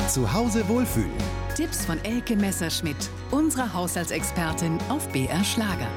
Zu Hause wohlfühlen. Tipps von Elke Messerschmidt, unserer Haushaltsexpertin auf BR Schlager.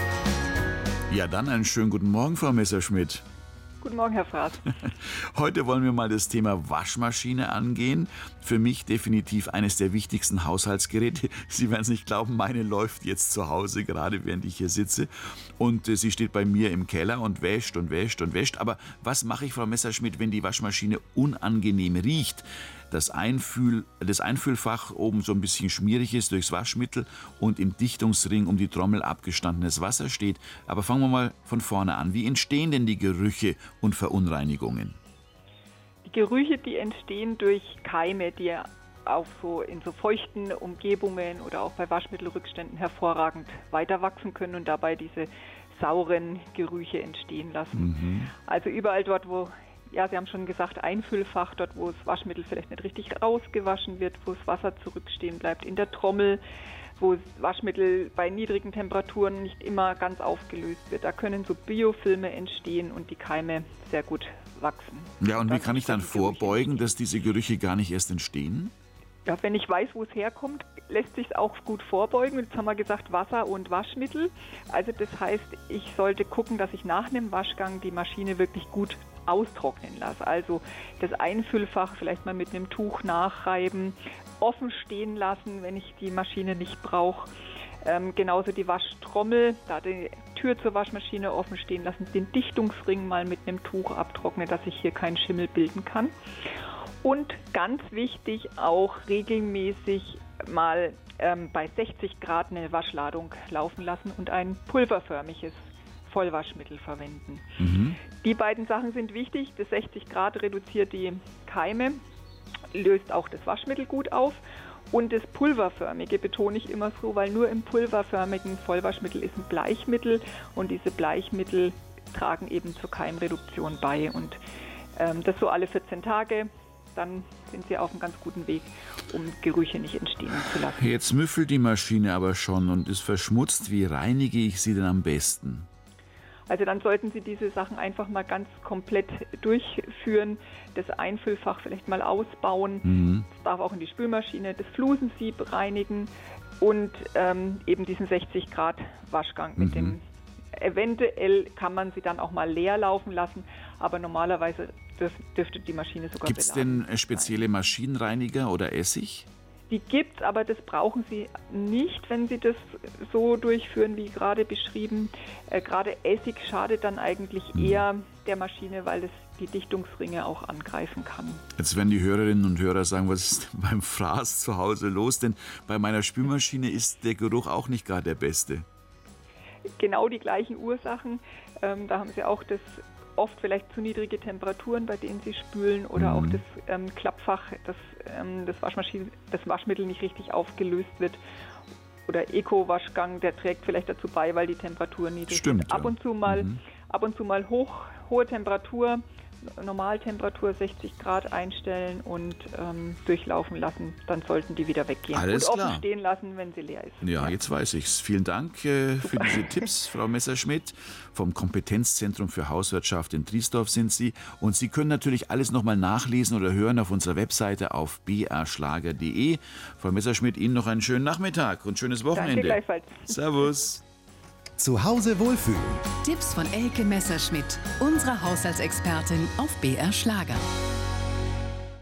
Ja, dann einen schönen guten Morgen, Frau Messerschmidt. Guten Morgen, Herr Fraß. Heute wollen wir mal das Thema Waschmaschine angehen. Für mich definitiv eines der wichtigsten Haushaltsgeräte. Sie werden es nicht glauben, meine läuft jetzt zu Hause, gerade während ich hier sitze. Und sie steht bei mir im Keller und wäscht und wäscht und wäscht. Aber was mache ich, Frau Messerschmidt, wenn die Waschmaschine unangenehm riecht? Das Einfüllfach oben so ein bisschen schmierig ist durchs Waschmittel und im Dichtungsring um die Trommel abgestandenes Wasser steht. Aber fangen wir mal von vorne an. Wie entstehen denn die Gerüche und Verunreinigungen? Die Gerüche, die entstehen durch Keime, die auch so in so feuchten Umgebungen oder auch bei Waschmittelrückständen hervorragend weiter wachsen können und dabei diese sauren Gerüche entstehen lassen. Also überall dort, wo, ja, Sie haben schon gesagt, Einfüllfach, dort wo das Waschmittel vielleicht nicht richtig rausgewaschen wird, wo das Wasser zurückstehen bleibt, in der Trommel, wo das Waschmittel bei niedrigen Temperaturen nicht immer ganz aufgelöst wird. Da können so Biofilme entstehen und die Keime sehr gut wachsen. Ja, und wie kann ich dann vorbeugen, dass diese Gerüche gar nicht erst entstehen? Ja, wenn ich weiß, wo es herkommt, lässt sich es auch gut vorbeugen. Jetzt haben wir gesagt, Wasser und Waschmittel. Also das heißt, ich sollte gucken, dass ich nach einem Waschgang die Maschine wirklich gut austrocknen lasse. Also das Einfüllfach vielleicht mal mit einem Tuch nachreiben, offen stehen lassen, wenn ich die Maschine nicht brauche. Genauso die Waschtrommel, da die Tür zur Waschmaschine offen stehen lassen, den Dichtungsring mal mit einem Tuch abtrocknen, dass sich hier kein Schimmel bilden kann. Und ganz wichtig, auch regelmäßig mal bei 60 Grad eine Waschladung laufen lassen und ein pulverförmiges Vollwaschmittel verwenden. Die beiden Sachen sind wichtig. Das 60 Grad reduziert die Keime, löst auch das Waschmittel gut auf. Und das Pulverförmige betone ich immer so, weil nur im pulverförmigen Vollwaschmittel ist ein Bleichmittel und diese Bleichmittel tragen eben zur Keimreduktion bei. Und das so alle 14 Tage. Dann sind Sie auf einem ganz guten Weg, um Gerüche nicht entstehen zu lassen. Jetzt müffelt die Maschine aber schon und ist verschmutzt. Wie reinige ich sie denn am besten? Also dann sollten Sie diese Sachen einfach mal ganz komplett durchführen. Das Einfüllfach vielleicht mal ausbauen. Das darf auch in die Spülmaschine. Das Flusensieb reinigen und eben diesen 60 Grad Waschgang mit dem. Eventuell kann man sie dann auch mal leer laufen lassen, aber normalerweise dürfte die Maschine sogar Gibt es denn spezielle Maschinenreiniger oder Essig? Die gibt's, aber das brauchen Sie nicht, wenn Sie das so durchführen, wie gerade beschrieben. Gerade Essig schadet dann eigentlich eher der Maschine, weil es die Dichtungsringe auch angreifen kann. Jetzt werden die Hörerinnen und Hörer sagen, was ist beim Fraß zu Hause los? Denn bei meiner Spülmaschine ist der Geruch auch nicht gerade der beste. Genau die gleichen Ursachen. Da haben Sie auch das oft vielleicht zu niedrige Temperaturen, bei denen Sie spülen oder auch das Klappfach, das Waschmittel nicht richtig aufgelöst wird. Oder Eco-Waschgang, der trägt vielleicht dazu bei, weil die Temperatur niedrig ist. Ab und zu mal hohe Temperatur, Normaltemperatur 60 Grad einstellen und durchlaufen lassen. Dann sollten die wieder weggehen. Alles und klar. Offen stehen lassen, wenn sie leer ist. Ja, jetzt weiß ich's. Vielen Dank für diese Tipps, Frau Messerschmidt. Vom Kompetenzzentrum für Hauswirtschaft in Triesdorf sind Sie. Und Sie können natürlich alles nochmal nachlesen oder hören auf unserer Webseite auf brschlager.de. Frau Messerschmidt, Ihnen noch einen schönen Nachmittag und schönes Wochenende. Danke gleichfalls. Servus. Zu Hause wohlfühlen. Tipps von Elke Messerschmidt, unserer Haushaltsexpertin auf BR Schlager.